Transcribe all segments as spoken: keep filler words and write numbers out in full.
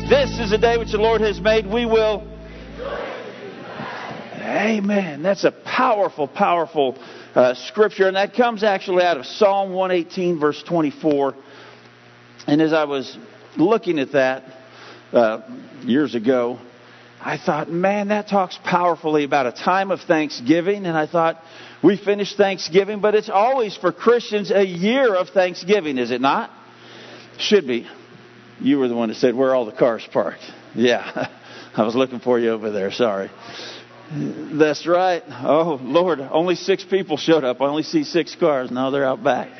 This is a day which the Lord has made. We will. Amen. That's a powerful, powerful uh, scripture. And that comes actually out of Psalm one eighteen, verse twenty-four. And as I was looking at that uh, years ago, I thought, man, that talks powerfully about a time of Thanksgiving. And I thought, we finished Thanksgiving, but it's always for Christians a year of Thanksgiving, is it not? Should be. You were the one that said, where are all the cars parked? Yeah, I was looking for you over there. Sorry. That's right. Oh, Lord, only six people showed up. I only see six cars. No, they're out back.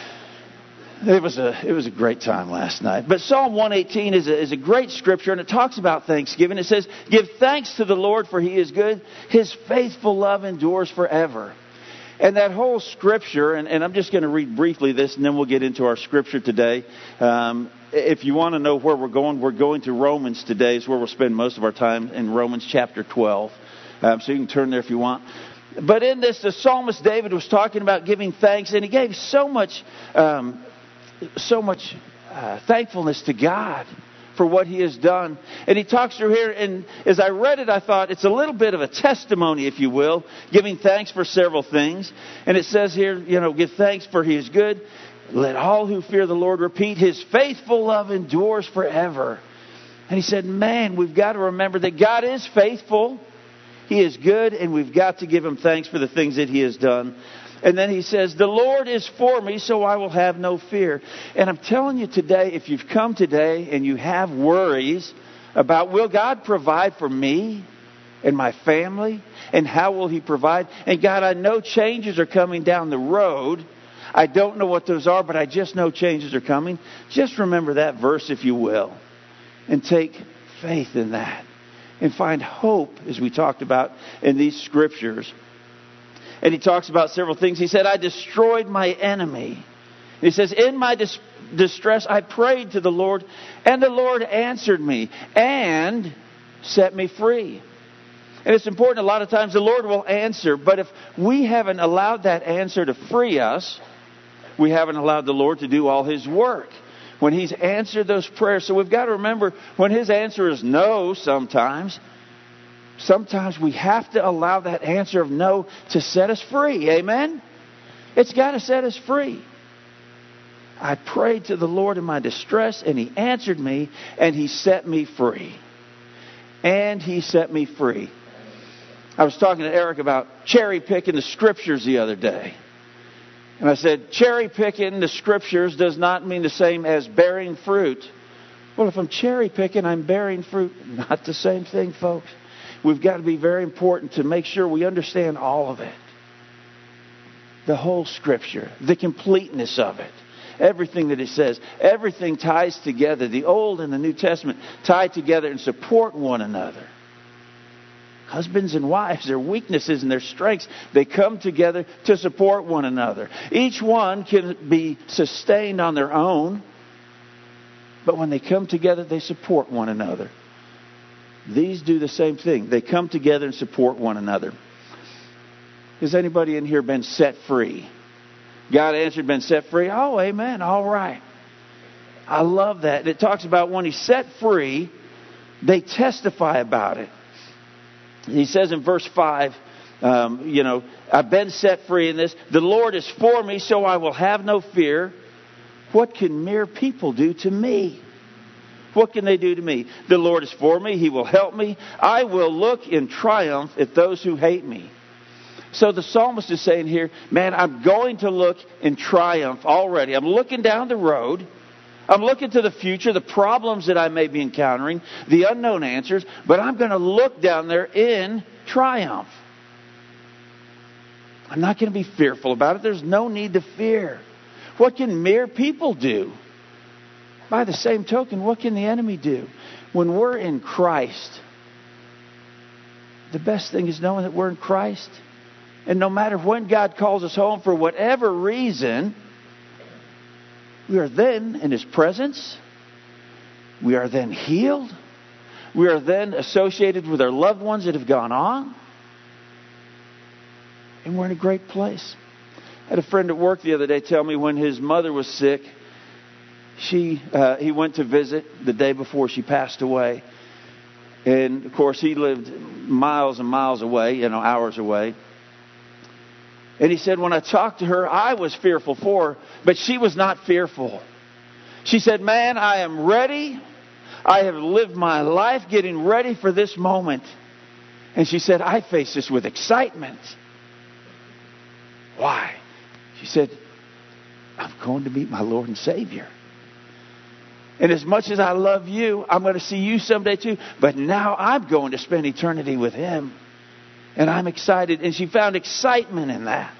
It was a it was a great time last night. But Psalm one eighteen is a, is a great scripture, and it talks about Thanksgiving. It says, give thanks to the Lord, for He is good. His faithful love endures forever. And that whole scripture, and, and I'm just going to read briefly this, and then we'll get into our scripture today. Um, if you want to know where we're going, we're going to Romans today. Is where we'll spend most of our time, in Romans chapter twelve. Um, so you can turn there if you want. But in this, the psalmist David was talking about giving thanks, and he gave so much, um, so much uh, thankfulness to God for what He has done. And he talks through here, and as I read it, I thought it's a little bit of a testimony, if you will, giving thanks for several things. And it says here, you know, give thanks for He is good. Let all who fear the Lord repeat, His faithful love endures forever. And he said, man, we've got to remember that God is faithful. He is good, and we've got to give Him thanks for the things that He has done. And then he says, the Lord is for me, so I will have no fear. And I'm telling you today, if you've come today and you have worries about, will God provide for me and my family? And how will He provide? And God, I know changes are coming down the road. I don't know what those are, but I just know changes are coming. Just remember that verse, if you will, and take faith in that. And find hope, as we talked about in these scriptures. And he talks about several things. He said, I destroyed my enemy. He says, in my dis- distress, I prayed to the Lord, and the Lord answered me and set me free. And it's important, a lot of times the Lord will answer, but if we haven't allowed that answer to free us, we haven't allowed the Lord to do all His work. When He's answered those prayers. So we've got to remember, when His answer is no sometimes, sometimes we have to allow that answer of no to set us free. Amen? It's got to set us free. I prayed to the Lord in my distress, and He answered me, and He set me free. And He set me free. I was talking to Eric about cherry picking the scriptures the other day. And I said, cherry picking the scriptures does not mean the same as bearing fruit. Well, if I'm cherry picking, I'm bearing fruit. Not the same thing, folks. We've got to be very important to make sure we understand all of it. The whole scripture, the completeness of it. Everything that it says. Everything ties together. The Old and the New Testament tie together and support one another. Husbands and wives, their weaknesses and their strengths, they come together to support one another. Each one can be sustained on their own, but when they come together, they support one another. These do the same thing. They come together and support one another. Has anybody in here been set free? God answered, been set free? Oh, amen. All right. I love that. It talks about when He's set free, they testify about it. He says in verse five, um, you know, I've been set free in this. The Lord is for me, so I will have no fear. What can mere people do to me? What can they do to me? The Lord is for me. He will help me. I will look in triumph at those who hate me. So the psalmist is saying here, man, I'm going to look in triumph already. I'm looking down the road. I'm looking to the future, the problems that I may be encountering, the unknown answers, but I'm going to look down there in triumph. I'm not going to be fearful about it. There's no need to fear. What can mere people do? By the same token, what can the enemy do? When we're in Christ, the best thing is knowing that we're in Christ. And no matter when God calls us home for whatever reason, we are then in His presence. We are then healed. We are then associated with our loved ones that have gone on. And we're in a great place. I had a friend at work the other day tell me when his mother was sick, she uh, he went to visit the day before she passed away. And, of course, he lived miles and miles away, you know, hours away. And he said, when I talked to her, I was fearful for her, but she was not fearful. She said, man, I am ready. I have lived my life getting ready for this moment. And she said, I face this with excitement. Why? She said, I'm going to meet my Lord and Savior. And as much as I love you, I'm going to see you someday too. But now I'm going to spend eternity with Him. And I'm excited. And she found excitement in that.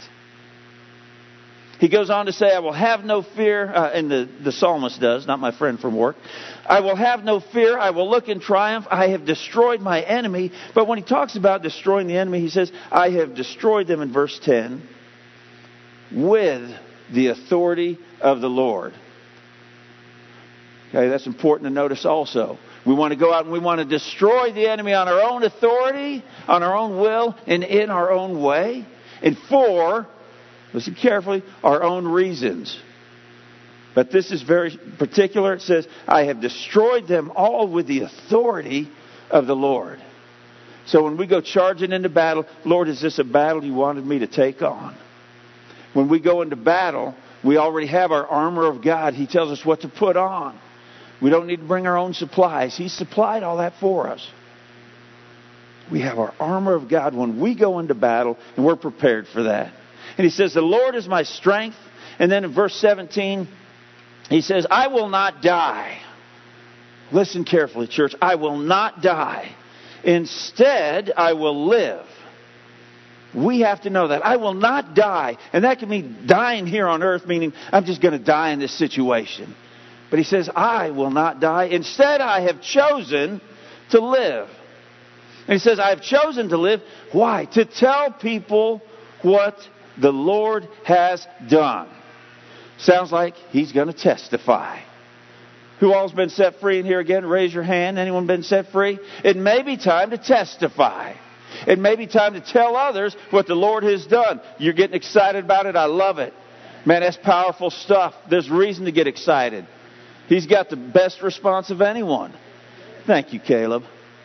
He goes on to say, I will have no fear. Uh, and the, the psalmist does, not my friend from work. I will have no fear. I will look in triumph. I have destroyed my enemy. But when he talks about destroying the enemy, he says, I have destroyed them in verse ten with the authority of the Lord. Okay, that's important to notice also. We want to go out and we want to destroy the enemy on our own authority, on our own will, and in our own way. And for, listen carefully, our own reasons. But this is very particular. It says, I have destroyed them all with the authority of the Lord. So when we go charging into battle, Lord, is this a battle you wanted me to take on? When we go into battle, we already have our armor of God. He tells us what to put on. We don't need to bring our own supplies. He's supplied all that for us. We have our armor of God when we go into battle, and we're prepared for that. And he says, the Lord is my strength. And then in verse seventeen, he says, I will not die. Listen carefully, church. I will not die. Instead, I will live. We have to know that. I will not die. And that can mean dying here on earth, meaning I'm just going to die in this situation. But he says, I will not die. Instead, I have chosen to live. And he says, I have chosen to live. Why? To tell people what the Lord has done. Sounds like he's going to testify. Who all's been set free in here again? Raise your hand. Anyone been set free? It may be time to testify. It may be time to tell others what the Lord has done. You're getting excited about it. I love it. Man, that's powerful stuff. There's reason to get excited. He's got the best response of anyone. Thank you, Caleb.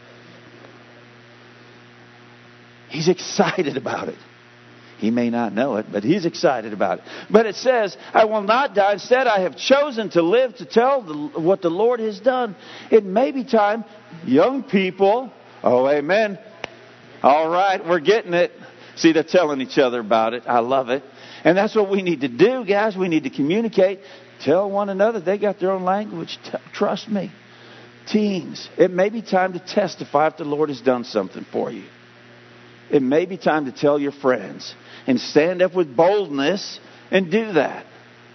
He's excited about it. He may not know it, but he's excited about it. But it says, I will not die. Instead, I have chosen to live to tell the, what the Lord has done. It may be time, young people. Oh, amen. All right, we're getting it. See, they're telling each other about it. I love it. And that's what we need to do, guys. We need to communicate. Tell one another. They got their own language. T- trust me. Teens, it may be time to testify if the Lord has done something for you. It may be time to tell your friends and stand up with boldness and do that.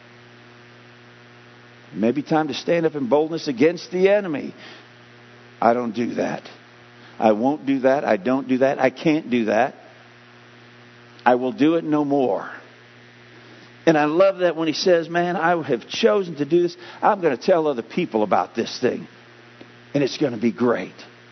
It may be time to stand up in boldness against the enemy. I don't do that. I won't do that. I don't do that. I can't do that. I will do it no more. And I love that when he says, man, I have chosen to do this. I'm going to tell other people about this thing. And it's going to be great.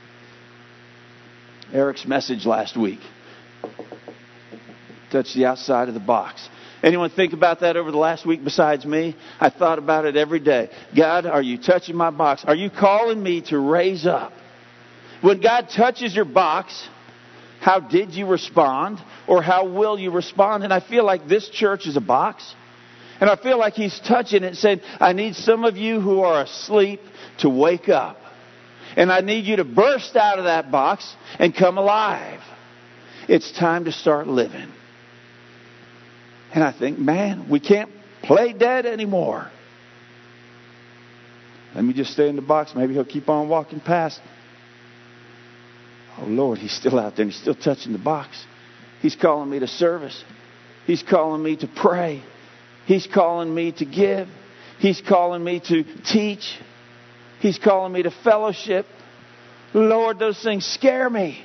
Eric's message last week touched the outside of the box. Anyone think about that over the last week besides me? I thought about it every day. God, are you touching my box? Are you calling me to raise up? When God touches your box, how did you respond? Or how will you respond? And I feel like this church is a box. And I feel like he's touching it and saying, I need some of you who are asleep to wake up. And I need you to burst out of that box and come alive. It's time to start living. And I think, man, we can't play dead anymore. Let me just stay in the box. Maybe he'll keep on walking past. Oh, Lord, he's still out there. And he's still touching the box. He's calling me to service. He's calling me to pray. He's calling me to give. He's calling me to teach. He's calling me to fellowship. Lord, those things scare me.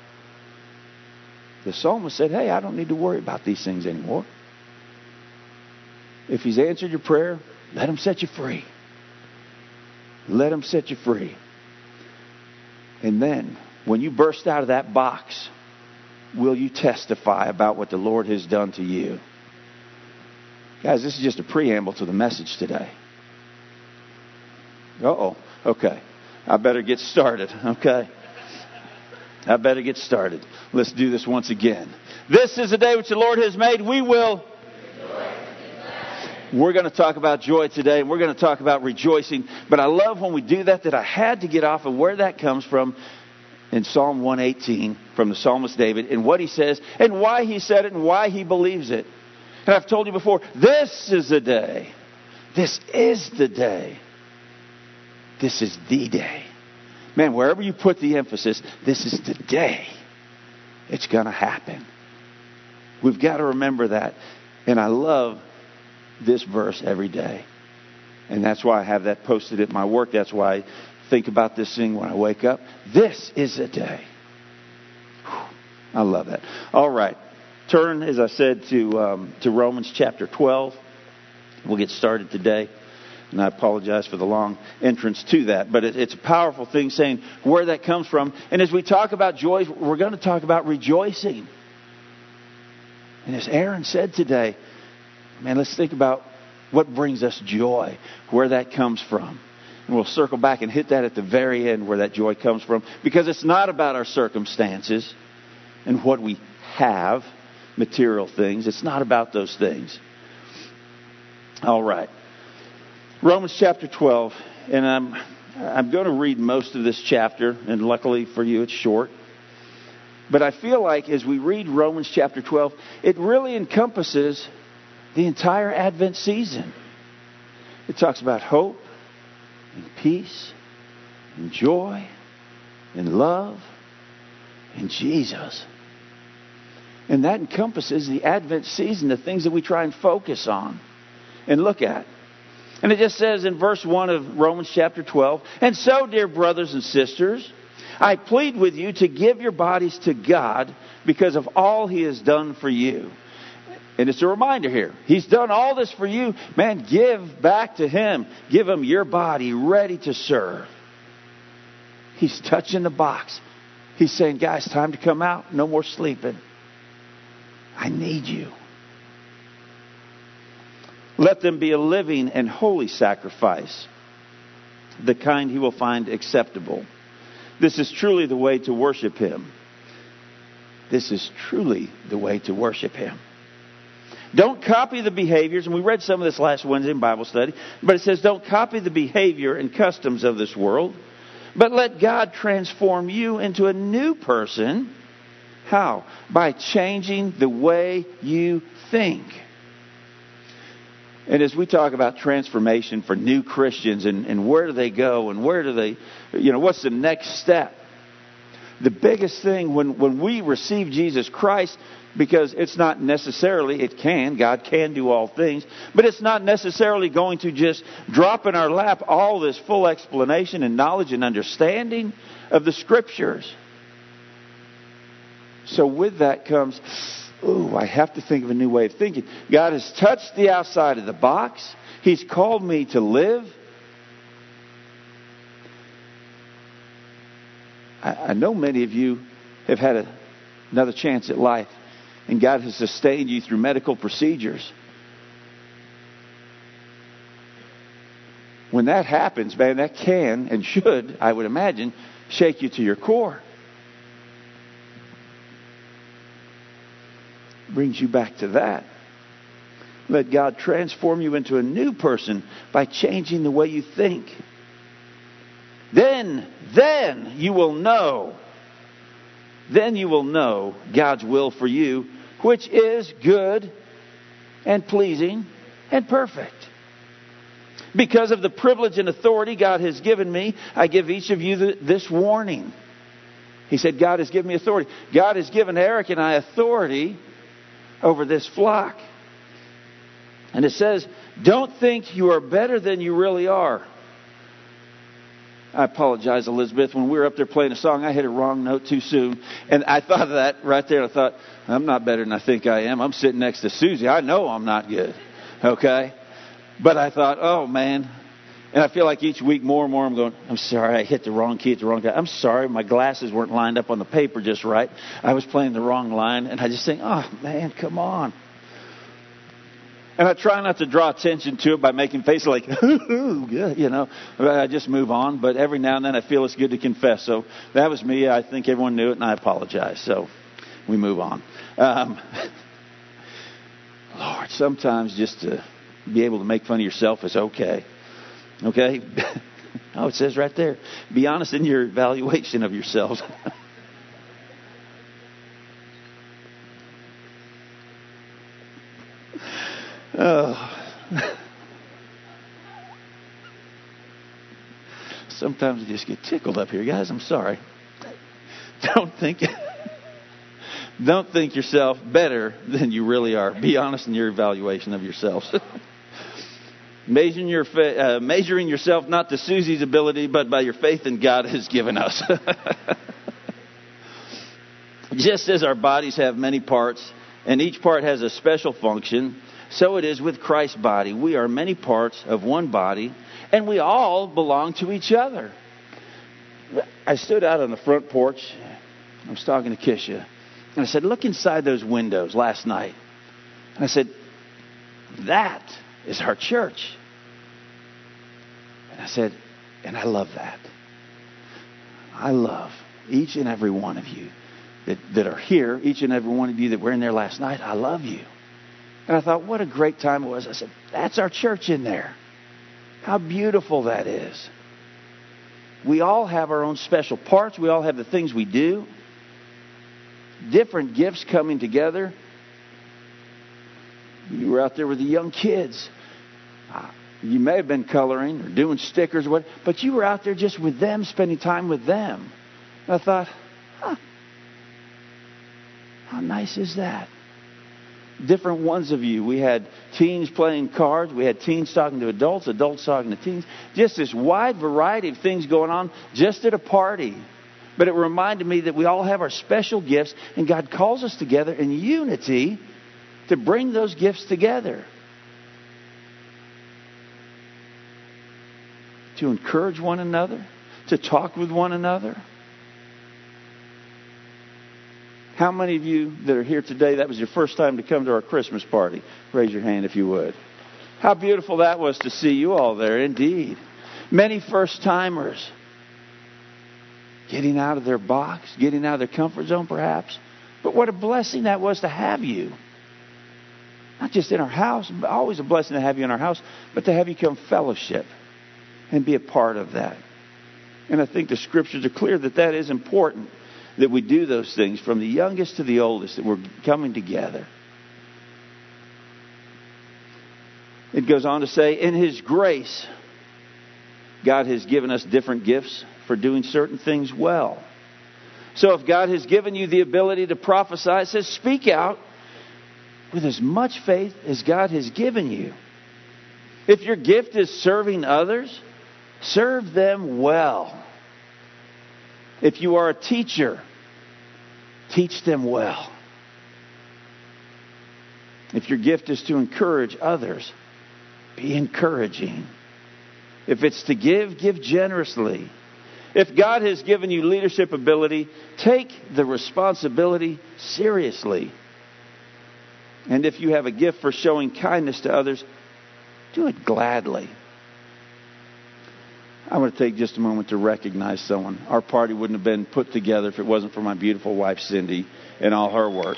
The psalmist said, hey, I don't need to worry about these things anymore. If he's answered your prayer, let him set you free. Let him set you free. And then, when you burst out of that box, will you testify about what the Lord has done to you? Guys, this is just a preamble to the message today. Uh-oh. Okay. I better get started. Okay. I better get started. Let's do this once again. This is the day which the Lord has made. We will. We're going to talk about joy today, and we're going to talk about rejoicing. But I love when we do that, that I had to get off of where that comes from in Psalm one eighteen from the psalmist David, and what he says, and why he said it, and why he believes it. And I've told you before, this is the day. This is the day. This is the day. Man, wherever you put the emphasis, this is the day it's going to happen. We've got to remember that. And I love this verse every day. And that's why I have that posted at my work. That's why I think about this thing when I wake up. This is the day. Whew, I love that. All right. Turn, as I said, to um, to Romans chapter twelve. We'll get started today. And I apologize for the long entrance to that. But it, it's a powerful thing saying where that comes from. And as we talk about joy, we're going to talk about rejoicing. And as Aaron said today, man, let's think about what brings us joy, where that comes from. And we'll circle back and hit that at the very end where that joy comes from. Because it's not about our circumstances and what we have, material things. It's not about those things. All right. Romans chapter twelve. And I'm, I'm going to read most of this chapter. And luckily for you, it's short. But I feel like as we read Romans chapter twelve, it really encompasses the entire Advent season. It talks about hope and peace and joy and love and Jesus. And that encompasses the Advent season, the things that we try and focus on and look at. And it just says in verse one of Romans chapter twelve, "And so, dear brothers and sisters, I plead with you to give your bodies to God because of all He has done for you." And it's a reminder here. He's done all this for you. Man, give back to Him. Give Him your body ready to serve. He's touching the box. He's saying, guys, time to come out. No more sleeping. I need you. Let them be a living and holy sacrifice, the kind He will find acceptable. This is truly the way to worship Him. This is truly the way to worship Him. Don't copy the behaviors, and we read some of this last Wednesday in Bible study, but it says don't copy the behavior and customs of this world, but let God transform you into a new person. How? By changing the way you think. And as we talk about transformation for new Christians and, and where do they go and where do they, you know, what's the next step? The biggest thing when, when we receive Jesus Christ, because it's not necessarily, it can, God can do all things, but it's not necessarily going to just drop in our lap all this full explanation and knowledge and understanding of the Scriptures. So with that comes, ooh, I have to think of a new way of thinking. God has touched the outside of the box. He's called me to live. I, I know many of you have had a, another chance at life, and God has sustained you through medical procedures. When that happens, man, that can and should, I would imagine, shake you to your core. Brings you back to that. Let God transform you into a new person by changing the way you think. Then, then you will know. Then you will know God's will for you, which is good and pleasing and perfect. Because of the privilege and authority God has given me, I give each of you the, this warning. He said, God has given me authority. God has given Eric and I authority over this flock. And it says, don't think you are better than you really are. I apologize, Elizabeth. When we were up there playing a song, I hit a wrong note too soon. And I thought of that right there. I thought, I'm not better than I think I am. I'm sitting next to Susie. I know I'm not good. Okay? But I thought, oh, man. And I feel like each week more and more I'm going, I'm sorry, I hit the wrong key at the wrong time. I'm sorry, my glasses weren't lined up on the paper just right. I was playing the wrong line. And I just think, oh, man, come on. And I try not to draw attention to it by making faces like, ooh, good, you know. I just move on. But every now and then I feel it's good to confess. So that was me. I think everyone knew it, and I apologize. So we move on. Um, Lord, sometimes just to be able to make fun of yourself is okay. Okay? Oh, it says right there, be honest in your evaluation of yourselves. Oh. Sometimes I just get tickled up here, guys. I'm sorry. Don't think, don't think yourself better than you really are. Be honest in your evaluation of yourselves. Measuring your fa- uh, measuring yourself not to Susie's ability, but by your faith in God has given us. Just as our bodies have many parts, and each part has a special function, so it is with Christ's body. We are many parts of one body, and we all belong to each other. I stood out on the front porch. I was talking to Kisha. And I said, look inside those windows last night. And I said, that is our church. And I said, and I love that. I love each and every one of you that, that are here, each and every one of you that were in there last night. I love you. And I thought, what a great time it was. I said, that's our church in there. How beautiful that is. We all have our own special parts. We all have the things we do. Different gifts coming together. You were out there with the young kids. You may have been coloring or doing stickers or what, but you were out there just with them, spending time with them. And I thought, huh, how nice is that? Different ones of you. We had teens playing cards. We had teens talking to adults, adults talking to teens. Just this wide variety of things going on just at a party. But it reminded me that we all have our special gifts, and God calls us together in unity to bring those gifts together. To encourage one another, to talk with one another. How many of you that are here today, that was your first time to come to our Christmas party? Raise your hand if you would. How beautiful that was to see you all there, indeed. Many first-timers getting out of their box, getting out of their comfort zone perhaps. But what a blessing that was to have you. Not just in our house, but always a blessing to have you in our house, but to have you come fellowship and be a part of that. And I think the scriptures are clear that that is important. That we do those things from the youngest to the oldest, that we're coming together. It goes on to say, in His grace, God has given us different gifts for doing certain things well. So if God has given you the ability to prophesy, it says speak out with as much faith as God has given you. If your gift is serving others, serve them well. If you are a teacher, teach them well. If your gift is to encourage others, be encouraging. If it's to give, give generously. If God has given you leadership ability, take the responsibility seriously. And if you have a gift for showing kindness to others, do it gladly. I want to take just a moment to recognize someone. Our party wouldn't have been put together if it wasn't for my beautiful wife, Cindy, and all her work.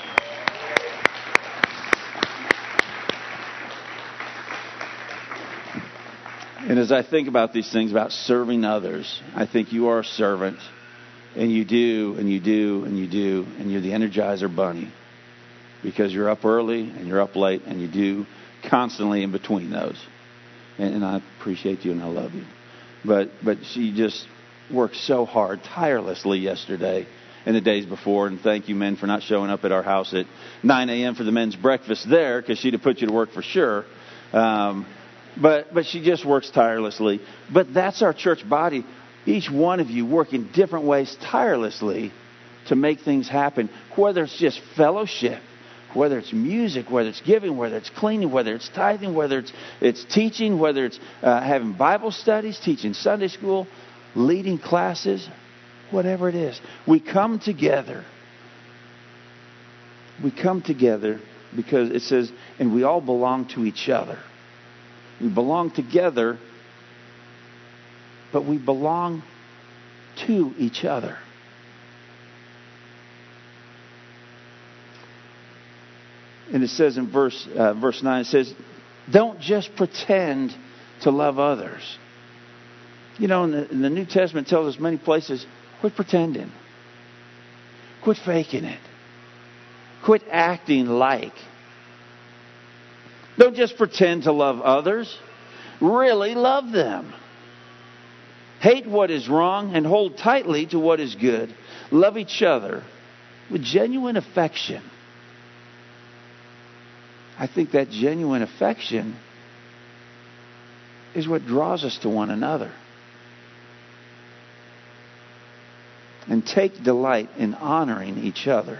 And as I think about these things, about serving others, I think you are a servant. And you do, and you do, and you do, and you're the Energizer Bunny. Because you're up early, and you're up late, and you do constantly in between those. And, and I appreciate you, and I love you. But but she just worked so hard, tirelessly yesterday and the days before. And thank you, men, for not showing up at our house at nine a.m. for the men's breakfast there, because she'd have put you to work for sure. Um, but but she just works tirelessly. But that's our church body. Each one of you work in different ways tirelessly to make things happen, whether it's just fellowship, whether it's music, whether it's giving, whether it's cleaning, whether it's tithing, whether it's it's teaching, whether it's uh, having Bible studies, teaching Sunday school, leading classes, whatever it is. We come together. We come together because it says, and we all belong to each other. We belong together, but we belong to each other. And it says in verse uh, verse nine, it says, don't just pretend to love others. You know, in the, in the New Testament, it tells us many places, quit pretending. Quit faking it. Quit acting like. Don't just pretend to love others. Really love them. Hate what is wrong and hold tightly to what is good. Love each other with genuine affection. I think that genuine affection is what draws us to one another. And take delight in honoring each other.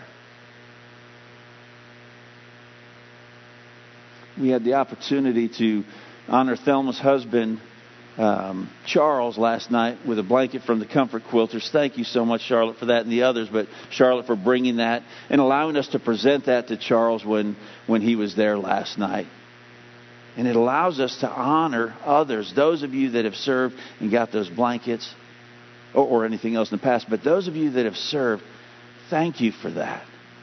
We had the opportunity to honor Thelma's husband, um, Charles, last night with a blanket from the Comfort Quilters. Thank you so much, Charlotte, for that, and the others, but Charlotte for bringing that and allowing us to present that to Charles when, when he was there last night. And it allows us to honor others, those of you that have served and got those blankets or, or anything else in the past, but those of you that have served, thank you for that.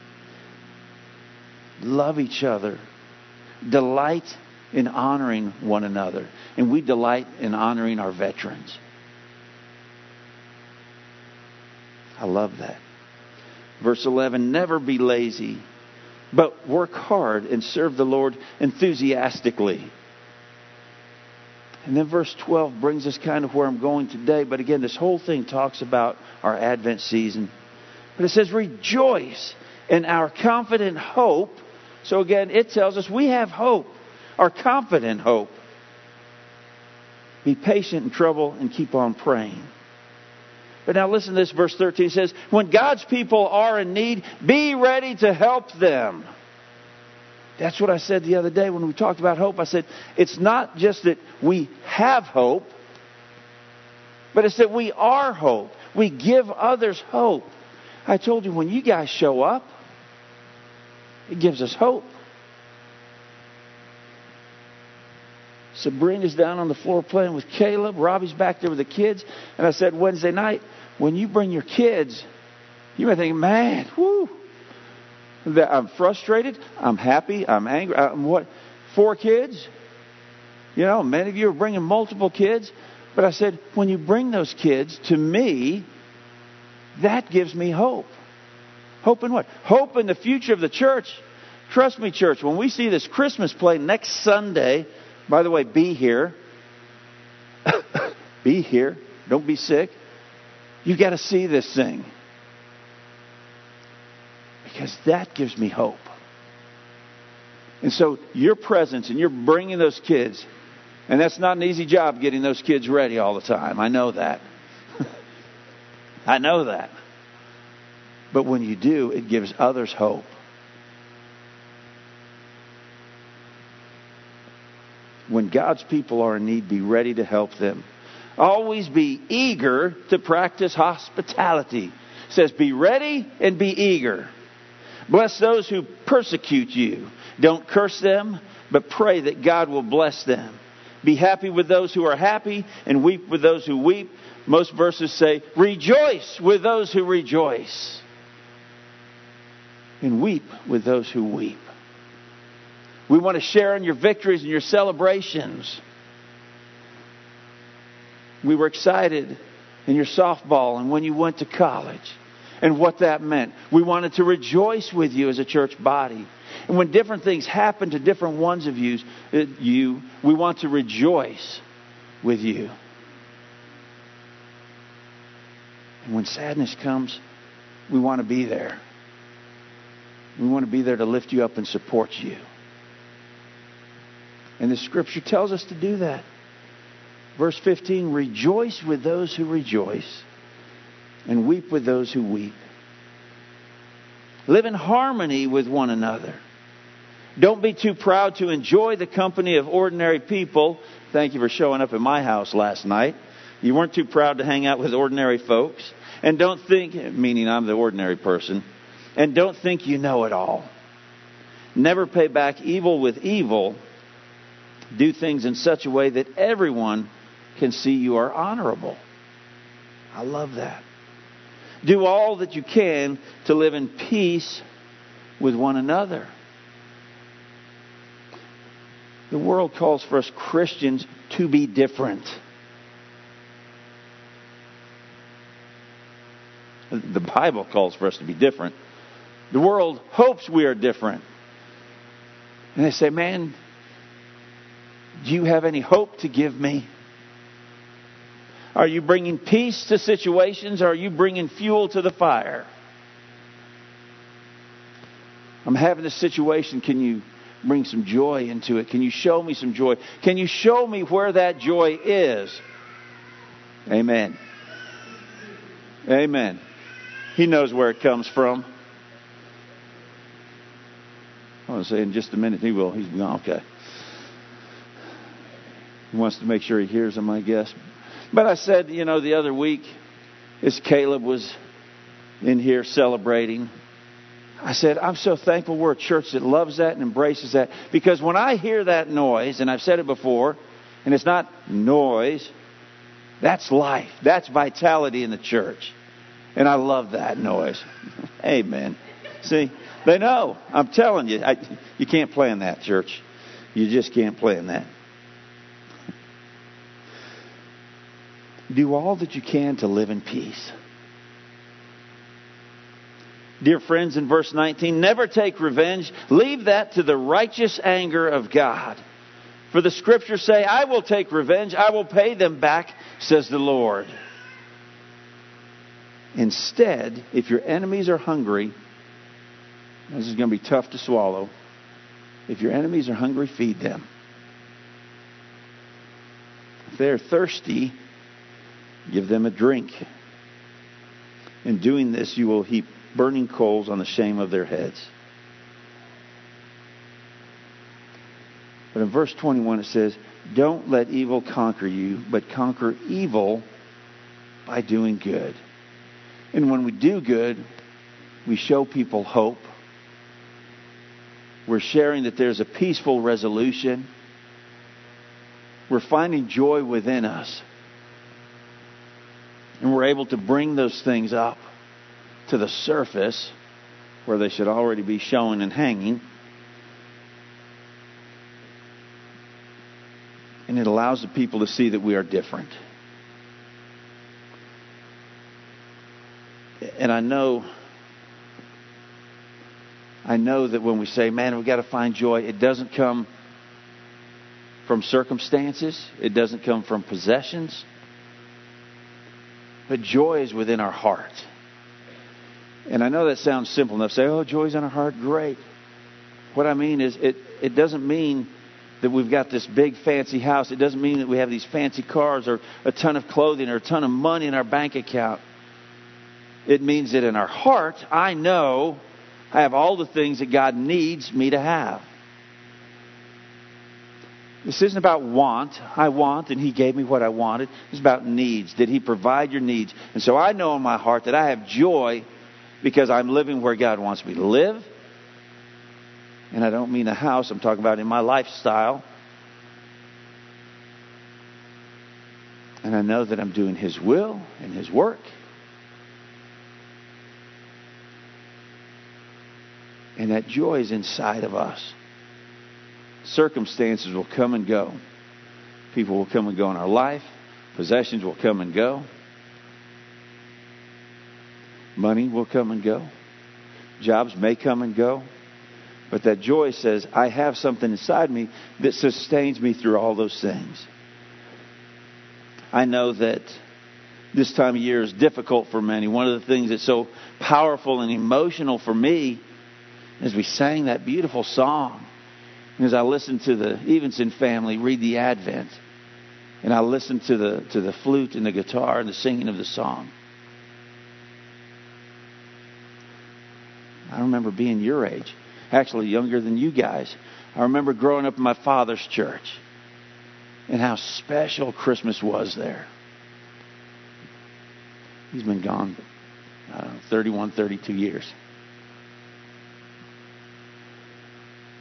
Love each other. Delight in honoring one another. And we delight in honoring our veterans. I love that. Verse eleven, never be lazy, but work hard and serve the Lord enthusiastically. And then verse twelve brings us kind of where I'm going today. But again, this whole thing talks about our Advent season. But it says, rejoice in our confident hope. So again, it tells us we have hope, our confident hope. Be patient in trouble and keep on praying. But now listen to this, verse thirteen says, when God's people are in need, be ready to help them. That's what I said the other day when we talked about hope. I said, it's not just that we have hope, but it's that we are hope. We give others hope. I told you, when you guys show up, it gives us hope. Sabrina's down on the floor playing with Caleb. Robbie's back there with the kids. And I said Wednesday night, when you bring your kids, you may think, man, whoo, I'm frustrated, I'm happy, I'm angry. I'm what? Four kids? You know, many of you are bringing multiple kids. But I said, when you bring those kids to me, that gives me hope. Hope in what? Hope in the future of the church. Trust me, church, when we see this Christmas play next Sunday, by the way, be here. Be here. Don't be sick. You've got to see this thing. Because that gives me hope. And so your presence and you're bringing those kids, and that's not an easy job getting those kids ready all the time. I know that. I know that. But when you do, it gives others hope. When God's people are in need, be ready to help them. Always be eager to practice hospitality. It says, be ready and be eager. Bless those who persecute you. Don't curse them, but pray that God will bless them. Be happy with those who are happy and weep with those who weep. Most verses say, rejoice with those who rejoice. And weep with those who weep. We want to share in your victories and your celebrations. We were excited in your softball and when you went to college and what that meant. We wanted to rejoice with you as a church body. And when different things happen to different ones of you, you, we want to rejoice with you. And when sadness comes, we want to be there. We want to be there to lift you up and support you. And the Scripture tells us to do that. Verse fifteen, rejoice with those who rejoice and weep with those who weep. Live in harmony with one another. Don't be too proud to enjoy the company of ordinary people. Thank you for showing up at my house last night. You weren't too proud to hang out with ordinary folks. And don't think, meaning I'm the ordinary person, and don't think you know it all. Never pay back evil with evil. Do things in such a way that everyone can see you are honorable. I love that. Do all that you can to live in peace with one another. The world calls for us Christians to be different. The Bible calls for us to be different. The world hopes we are different. And they say, man, do you have any hope to give me? Are you bringing peace to situations, or are you bringing fuel to the fire? I'm having a situation. Can you bring some joy into it? Can you show me some joy? Can you show me where that joy is? Amen. Amen. He knows where it comes from. I want to say in just a minute he will. He's gone. Okay. He wants to make sure he hears him, I guess. But I said, you know, the other week, as Caleb was in here celebrating, I said, I'm so thankful we're a church that loves that and embraces that. Because when I hear that noise, and I've said it before, and it's not noise, that's life. That's vitality in the church. And I love that noise. Amen. See, they know. I'm telling you, I, you can't plan that, church. You just can't plan that. Do all that you can to live in peace. Dear friends, in verse nineteen, never take revenge. Leave that to the righteous anger of God. For the Scriptures say, I will take revenge. I will pay them back, says the Lord. Instead, if your enemies are hungry, this is going to be tough to swallow. If your enemies are hungry, feed them. If they're thirsty, give them a drink. In doing this, you will heap burning coals on the shame of their heads. But in verse twenty-one it says, don't let evil conquer you, but conquer evil by doing good. And when we do good, we show people hope. We're sharing that there's a peaceful resolution. We're finding joy within us. And we're able to bring those things up to the surface where they should already be showing and hanging. And it allows the people to see that we are different. And I know, I know that when we say, man, we've got to find joy, it doesn't come from circumstances. It doesn't come from possessions. But joy is within our heart. And I know that sounds simple enough. Say, oh, joy's in our heart. Great. What I mean is it, it doesn't mean that we've got this big fancy house. It doesn't mean that we have these fancy cars or a ton of clothing or a ton of money in our bank account. It means that in our heart, I know I have all the things that God needs me to have. This isn't about want. I want, and He gave me what I wanted. It's about needs. Did He provide your needs? And so I know in my heart that I have joy because I'm living where God wants me to live. And I don't mean a house. I'm talking about in my lifestyle. And I know that I'm doing His will and His work. And that joy is inside of us. Circumstances will come and go. People will come and go in our life. Possessions will come and go. Money will come and go. Jobs may come and go. But that joy says, I have something inside me that sustains me through all those things. I know that this time of year is difficult for many. One of the things that's so powerful and emotional for me is we sang that beautiful song. And as I listened to the Evenson family read the Advent, and I listened to the to the flute and the guitar and the singing of the song, I remember being your age, actually younger than you guys. I remember growing up in my father's church and how special Christmas was there. He's been gone uh, thirty-one, thirty-two years.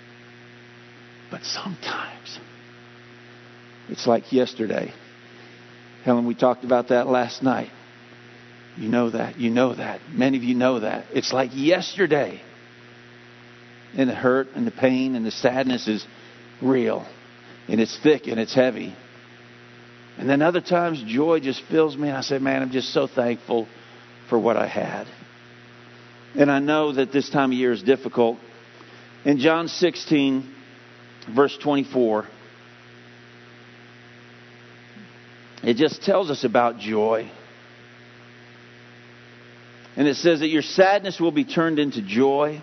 But sometimes it's like yesterday. Helen, we talked about that last night. You know that. You know that. Many of you know that. It's like yesterday. And the hurt and the pain and the sadness is real. And it's thick and it's heavy. And then other times joy just fills me. And I say, man, I'm just so thankful for what I had. And I know that this time of year is difficult. In John sixteen, verse twenty-four, it just tells us about joy. And it says that your sadness will be turned into joy.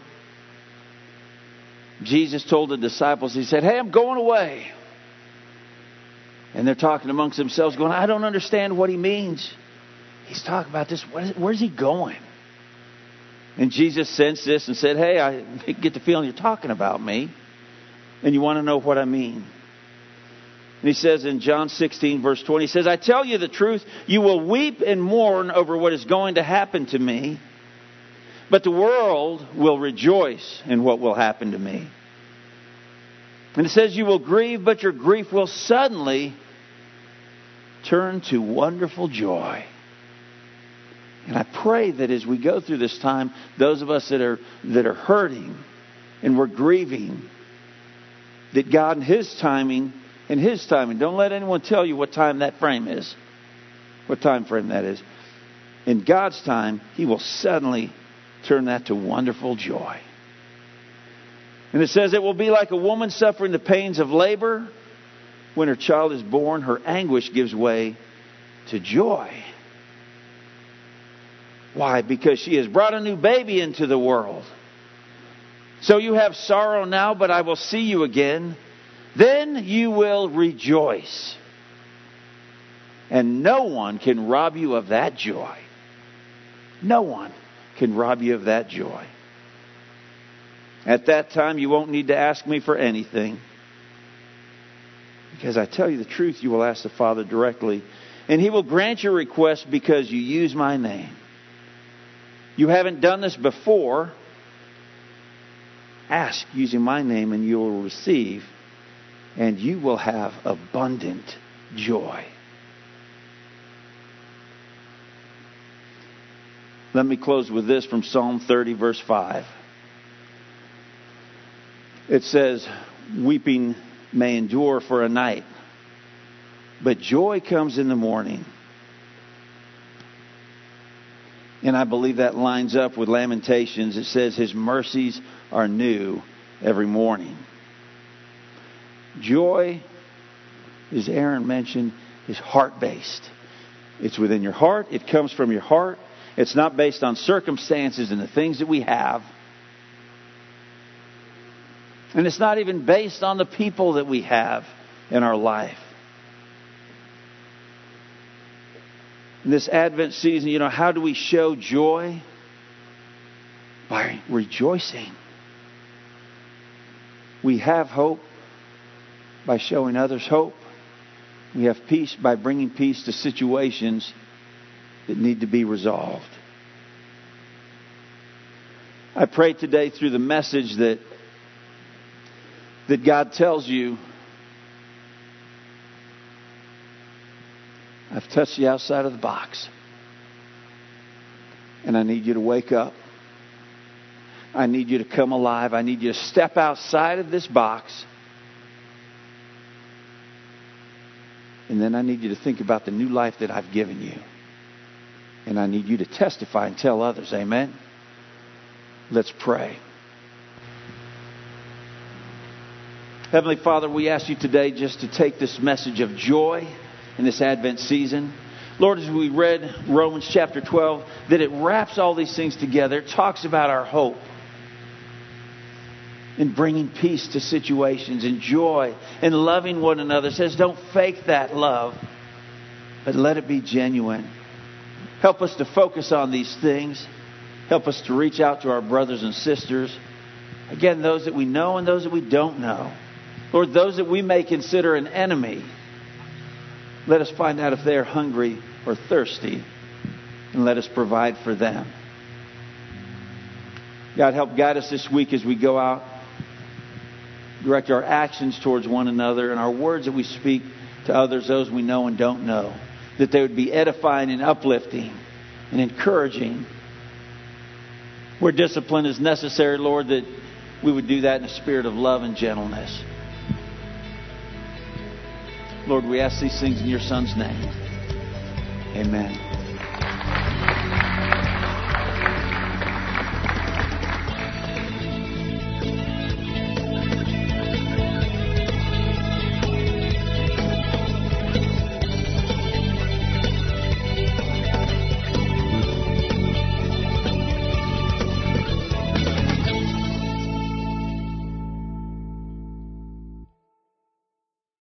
Jesus told the disciples, he said, hey, I'm going away. And they're talking amongst themselves going, I don't understand what he means. He's talking about this. What is, where's he going? And Jesus sensed this and said, hey, I get the feeling you're talking about me. And you want to know what I mean. And he says in John sixteen, verse twenty, he says, I tell you the truth, you will weep and mourn over what is going to happen to me. But the world will rejoice in what will happen to me. And it says you will grieve, but your grief will suddenly turn to wonderful joy. And I pray that as we go through this time, those of us that are that are hurting and we're grieving, that God in His timing, in His timing, don't let anyone tell you what time that frame is, what time frame that is. In God's time, He will suddenly turn that to wonderful joy. And it says it will be like a woman suffering the pains of labor. When her child is born, her anguish gives way to joy. Why? Because she has brought a new baby into the world. So you have sorrow now, but I will see you again. Then you will rejoice. And no one can rob you of that joy. No one can rob you of that joy. At that time, you won't need to ask me for anything. Because I tell you the truth, you will ask the Father directly. And He will grant your request because you use my name. You haven't done this before. Ask using my name and you will receive. And you will have abundant joy. Let me close with this from Psalm thirty, verse five. It says, weeping may endure for a night, but joy comes in the morning. And I believe that lines up with Lamentations. It says His mercies are new every morning. Joy, as Aaron mentioned, is heart-based. It's within your heart. It comes from your heart. It's not based on circumstances and the things that we have. And it's not even based on the people that we have in our life. In this Advent season, you know, how do we show joy? By rejoicing. We have hope by showing others hope. We have peace by bringing peace to situations that need to be resolved. I pray today through the message that that God tells you, I've touched the outside of the box. And I need you to wake up. I need you to come alive. I need you to step outside of this box. And then I need you to think about the new life that I've given you. And I need you to testify and tell others. Amen? Let's pray. Heavenly Father, we ask you today just to take this message of joy in this Advent season. Lord, as we read Romans chapter twelve, that it wraps all these things together. It talks about our hope in bringing peace to situations and joy and loving one another. It says don't fake that love, but let it be genuine. Help us to focus on these things. Help us to reach out to our brothers and sisters. Again, those that we know and those that we don't know. Lord, those that we may consider an enemy, let us find out if they are hungry or thirsty, and let us provide for them. God, help guide us this week as we go out direct our actions towards one another, and our words that we speak to others, those we know and don't know, that they would be edifying and uplifting and encouraging. Where discipline is necessary, Lord, that we would do that in a spirit of love and gentleness. Lord, we ask these things in your Son's name. Amen.